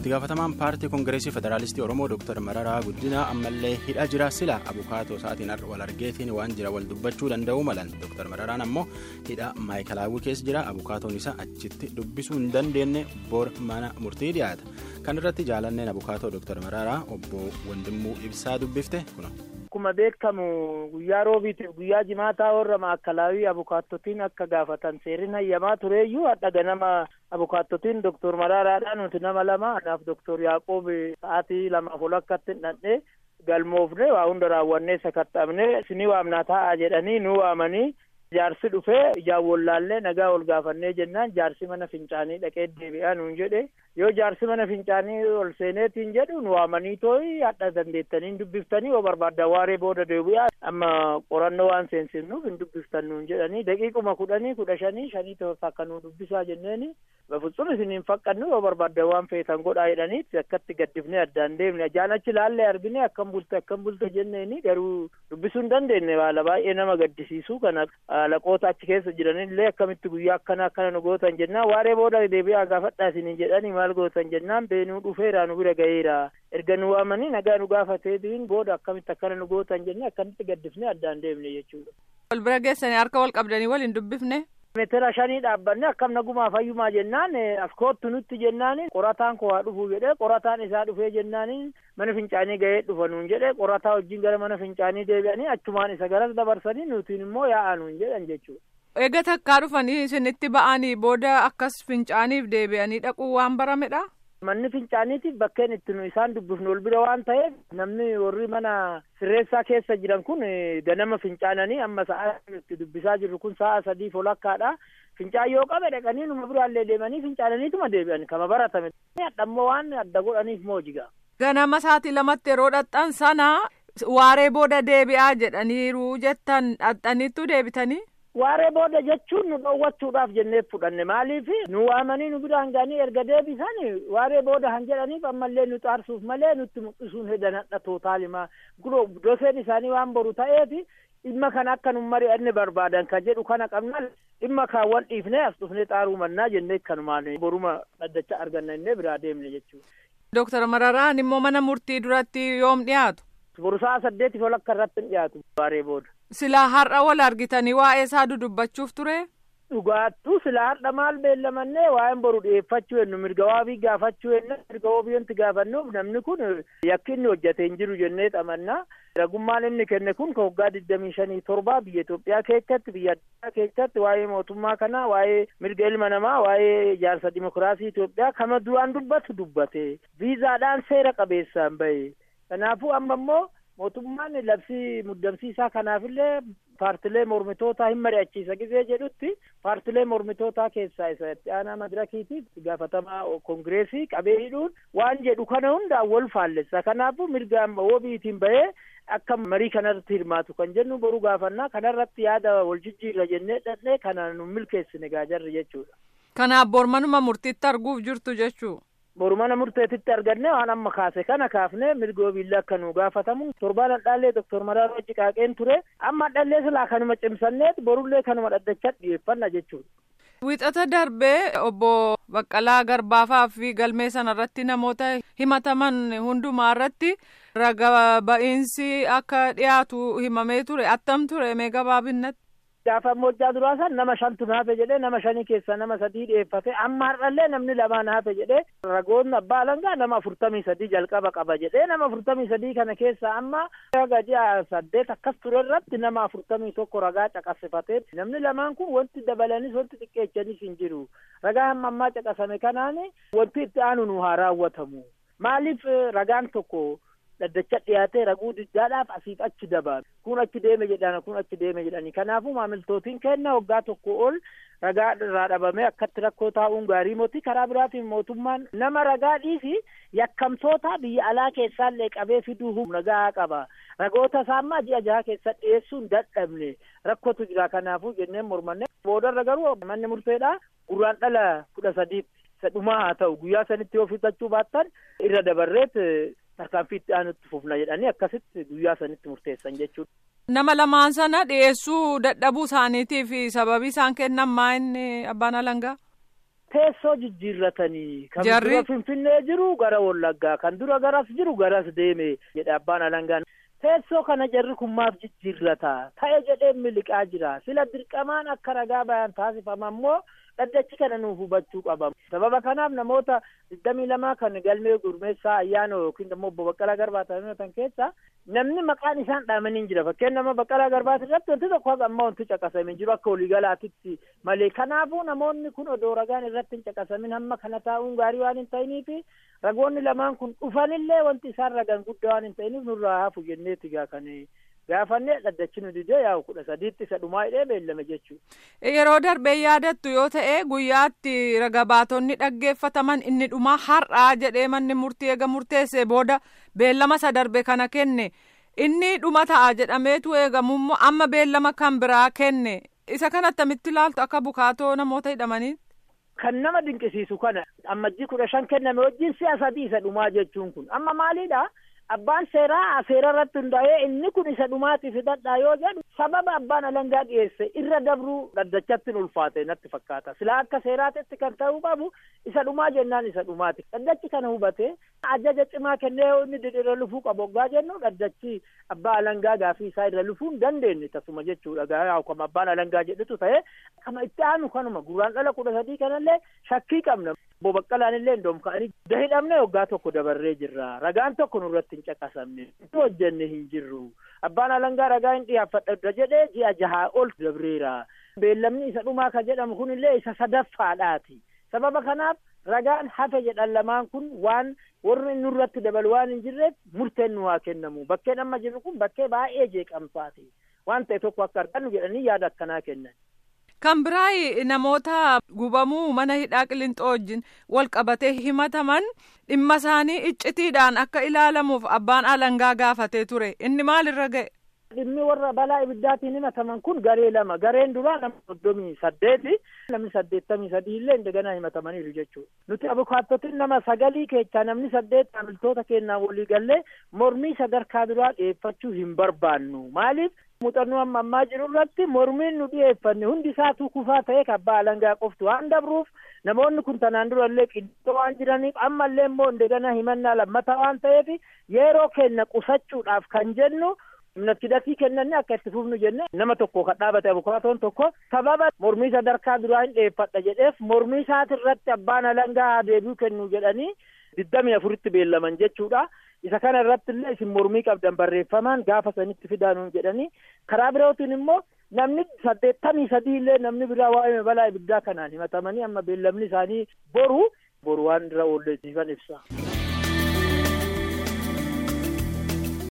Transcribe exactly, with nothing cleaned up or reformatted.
itti gaafatamaan paartii koongireesii federaalistii oromoo Dr. Mararaa Guddinaa ammallee hidhaa jira sila abukaatoo isaatiin wal argeetiin waan jira wal dubbachuu danda'u malan Dr. Mararaan ammoo hidhaa maayikalaawwii keessa jira abukaatoon isaa achitti dubbisuu hin dandeenye bor mana murtii dhiyaata kan irratti jaalanneen abukaatoo Dr. Mararaa obbo Wandimmuu Ibsaa dubbifte kuna. Akkuma beekamu guyyaa roobiitiif guyyaa jimaataa warra maakalaawii abukaattotiin akka gaafatan seerri hayyamaa tureeyyuu hadha ganama abukaattotiin Dr. Mararaadhaan nuti nama lama anaaf Dr. Yaaqoob sa'aatii lamaaf ol akkatti hidhannee galmoofne waa hunda raawwannee sakatta'amne isinii waamnaa taa'aa jedhanii nu waamanii jaarsi dhufee ijaan wallaallee nagaa ol gaafannee jennaan jaarsi mana fincaanii dhaqee deebi'aa nuun jedhe yoo jaarsi mana fincaanii ol seeneetiin jedhu nu waamanii tooyi hadha dandeettanii dubbiftanii yoo barbaaddan waaree booda deebi'aa amma qorannoo waan seensifnuuf hin dubbiftan nuun jedhanii daqiiquma kudhanii kudha shanii shanii tokko akka nu dubbisaa jenneeni bafutsuun isin hin faqqannu yoo barbaaddan waan feetan godhaa jedhaniitti akkatti gaddifnee addaan deemne ajaan achi laallee argine akkam bulte akkam bulte jenneeni garuu dubbisuu hin dandeenye baala baay'ee nama gaddisiisu kana laqoota achi keessa jiranillee akkamitti guyyaa akkana akkana nu gootan jennaan waaree booda deebi'aa gaafadhaa isiniin jedhanii maal gootan jennaan beenuu dhufeera nu bira ga'eera erga nu waamanii nagaa nu gaafateetiin booda akkamitti akkana nu gootan jennee akkamitti gaddifnee addaan deemne jechuudha. Wal bira geessanii harka wal qabdanii waliin dubbifne. Meetira shanii dhaabbanne akkam nagumaa fayyumaa jennaan as koottu nutti jennaan qorataan koo haa dhufuu jedhee qorataan isaa dhufee jennaan mana fincaanii ga'ee dhufa nuun jedhee qorataa wajjin gara mana fincaanii deebi'anii achumaan isa garas dabarsanii nutiin immoo yaa'aa nuun jedhan jechuudha. Eega takkaa dhufanii isinitti ba'anii booda akkas fincaaniif deebi'anii dhaquu waan baramedha. Manni fincaaniitiif bakkeen itti nu isaan dubbifnu ol bira waan ta'eef namni warri mana sirreessaa keessa jiran kun ganama fincaananii amma sa'a itti dubbisaa jirru kun sa'a sadii folakkaadha. Fincaan yoo qabe dhaqanii numa biraallee deemanii fincaananiituma deebi'an kama baratame. Hadhammoo waan adda godhaniif moojiga. Ganama sa'aatii lamatti yeroo dhaxxan sana waaree booda deebi'aa jedhaniiru jettan dhaxxaniittu deebitanii. Waaree booda jechuun nu dhoowwachuudhaaf jennee fudhanne maaliif nu waamanii nu biraan ga'anii erga deebisan waaree booda han jedhaniif ammallee nu xaarsuuf malee nutti mul'isuun hedan hadha tootaalimaa guroo doseen isaanii waan boru ta'eef dhimma kana akka nu mari'anne barbaadan kan jedhu kana qabna dhimma kaawwan dhiifnee as dhufnee xaaruu mannaa jennee kanumaan boruma dhaddacha arganna innee biraa deemne jechuudha. Dooktar Mararaan immoo mana murtii duratti yoom dhiyaatu? Boru sa'a saddeetiif ol akka irratti hin dhiyaatu waaree booda. Silaa har'a wal argitanii waa'ee isaa dudubbachuuf ture? Dhugaattuu silaa har'a maal beellamannee waa'een boru dhiyeeffachuu hennu mirga waabii gaafachuu hennu mirga waabii gaafannuuf namni kun yakki inni hojjate hin jiru jennee xamannaa. Ragummaan inni kenne kun ka waggaa digdamii shanii torbaa biyya Itoophiyaa keessatti biyya addaa keessatti waa'ee mootummaa kanaa waa'ee mirga ilma namaa waa'ee ijaarsa dimokiraasii Itoophiyaa kama duraan dubbatu dubbate viizaadhaan seera qabeessaan bahe kanaafuu amma immoo mootummaan labsii muddamsiisaa kanaafillee paartilee mormitootaa hin mari'achiisa gisee jedhutti paartilee mormitootaa keessaa isa itti aanaa madirakiitiif gaafatamaa koongireesii qabee hidhuun waan jedhu kana hundaan wal faallessa kanaafuu mirga wabiitiin bahee akka marii kanarratti hirmaatu kan jennu boru gaafannaa kanarratti yaada wal jijjiirra jennee dhannee kanaan nu milkeessine gaajarri jechuudha. Kanaaf bormanuma murtiitti arguuf jirtu jechuu. Boru mana murteetitti arganne waan amma kaase kana kaafne mirga wabiillee akka nu gaafatamu torbaan dhaallee Dr. Mararaa wajji qaaqeen ture amma dhaallee silaa kanuma cimsanneet borullee kanuma dhaddachaa dhiyeeffanna jechuudha. Wixata darbee obbo Baqqalaa Garbaafaa fi galmee sanarratti namoota himataman hundumaa irratti raga ba'iinsi akka dhiyaatu himamee ture attam ture mee gabaabinnatti. Gaafa moojjaa duraa san nama shantu naafe jedhee nama shanii keessaa nama sadii dhiyeeffate amma har'allee namni lamaa naafe jedhee ragoonni abbaa alangaa nama afurtamii sadii jalqaba qaba jedhee nama afurtamii sadii kana keessaa amma raga ji'a saddeet akkas ture irratti nama afurtamii tokko ragaa caqasifatee namni lamaan kun wanti dabalanis wanti xiqqeechanis hin jiru ragaa hamma ammaa caqasame kanaan wanti itti aanu nu haa raawwatamu maaliif ragaan tokko dhaddacha dhiyaatee raguu diddaadhaaf asiif achi dabaalu kun achi deeme jedhana kun achi deeme jedhani kanaafuu maamiltootiin kenna waggaa tokko ol ragaa irraa dhabamee akkatti rakkoo taa'uun gaarii mootii karaa biraatiin mootummaan nama ragaa dhiisi yakkamtoota biyya alaa keessaallee qabee fiduu humna gahaa qaba ragoota isaammaa ji'a jaha keessa dhiyeessuun dadhabne rakkootu jira kanaafuu jenneen mormanne boodarra garuu manni murteedhaa gurraan dhala kudha sadiitti isa dhumaa haa ta'u guyyaa sanitti yoo fixachuu baattan irra dabarreet tarkaanfiitti aanutti fufna jedhanii akkasitti guyyaa sanitti murteessan jechuudha. Nama lamaan sana dhiyeessuu dadhabuu isaaniitiif sababii isaan kennan maa inni abbaan alangaa? teessoo jijjiirratanii kan dura Finfinnee jiru gara Wallaggaa kan dura garas jiru garas deeme jedha abbaan alangaan. Teessoo kana jarri kun maaf jijjiirrata ta'e jedhee miliqaa jira sila dirqamaan akka ragaa bayan taasifama ammoo dhaddachi kana nuuf hubachuu qaba. Sababa kanaaf namoota digdamii lama kan galmee gurmeessaa ayyaana yookiin immoo obbo Baqqalaa Garbaa ta'an keessa namni maqaan isaan dhaamanii jira. Fakkeen nama Baqqalaa Garbaa irratti wanti tokko amma wanti caqasamee jiru akka waliigalaatitti malee. Kanaafuu namoonni kun odoo ragaan irratti hin caqasamin hamma kana taa'uun gaarii waan hin ta'iniifi ragoonni lamaan kun dhufanillee wanti isaan ragan guddaa waan hin ta'iniif nurraa hafu jenneeti gaa kan gaafannee dhaddachi nu didee yaa'u kudha sadiitti isa dhumaa hidhee beellame jechuudha. Yeroo darbee yaadattu yoo ta'e guyyaatti raga baatonni dhaggeeffataman inni dhumaa har'aa jedhee manni murtii eega murteessee booda beellama isa darbe kana kenne inni dhuma ta'a jedhameetu eegamummoo amma beellama kan biraa kenne isa kana attamitti ilaaltu akka bukaatoo namoota hidhamanii. Kan nama dinqisiisu kana ammajjii kudha shan kenname wajjin si'a sadii isa dhumaa jechuun kun amma maaliidha? Abbaan seeraa seera irratti hundaa'ee inni kun isa dhumaatiif hidhadhaa yoo jedhu sababa abbaan alangaa dhiyeesse irra dabruu dhaddachatti ulfaate natti fakkaata. Silaa akka seeraatitti kan ta'uu qabu isa dhumaa jennaan isa dhumaati. Dhaddachi kana hubate ajaja cimaa kennee inni irra lufuu qabu oggaa jennu dhaddachi abbaa alangaa gaafii isaa irra lufuu hin dandeenye tasuma jechuudha. Gaa akkuma abbaan alangaa jedhutu ta'e kama itti aanu kanuma gurraan dhala kudha sadii kanallee shakkii qabna. Obbo Baqqalaan illee indoom ka'anii hidhamne waggaa tokko dabarree jirra. Ragaan tokko nurratti hin caqasamne. Itti hojjenne hin jirru. Abbaan alangaa ragaa hin dhiyaaffadha jedhee ji'a jahaa ol dabreera. Beellamni isa dhumaa kan jedhamu kun illee isa sadaffaadhaati. Sababa kanaaf ragaan hafe jedhan lamaan kun waan warri nurratti dabalu waan hin jirreef murteen nu haa kennamu. Bakkeen amma jiru kun bakkee baay'ee jeeqamsaati. Waan ta'e tokko akka argannu jedhanii yaada akkanaa kennan. Kan biraa namoota gubamuu mana hidhaa Qilinxoo wajjin wal qabatee himataman dhimma isaanii iccitiidhaan akka ilaalamuuf abbaan alangaa gaafatee ture. Inni maalirra ga'e? Dhimmi warra balaa ibiddaatiin himataman kun garee lama. Gareen duraa nama soddomii saddeeti. Namni saddeettamii sadii illee indagana himatamaniiru jechuudha. Nuti abukaattotiin nama sagalii keessaa namni saddeet maamiltoota keenyaa walii gallee mormii sadarkaa duraa dhiyeeffachuu hin barbaannu. Maaliif? Muuxannoo amma ammaa jiru irratti mormiin nu dhiyeeffanne hundi isaatuu kufaa ta'ee abbaa alangaa qoftu waan dabruuf namoonni kun tanaan dura illee qiddoo waan jiraniif ammallee immoo indagana himannaa lammataa waan ta'eef yeroo kenna qusachuudhaaf kan jennu naftidatii kennanne akka itti fufnu jenne nama tokko kan dhaabate abukaatoon tokko sababa mormii sadarkaa duraa hin dhiyeeffadha jedheef mormii isaati irratti abbaan alangaa deebi'uu kennu jedhanii digdamii afuritti beellaman jechuudha. Isa kana irratti illee isin mormii qabdan barreeffamaan gaafa sanitti fidaanuun jedhanii karaa birootiin immoo namni saddeettamii sadii illee namni biraa waa'ee balaa ibiddaa kanaan himatamanii amma beellamni isaanii boru boru waan irra oolleetiifan ibsa.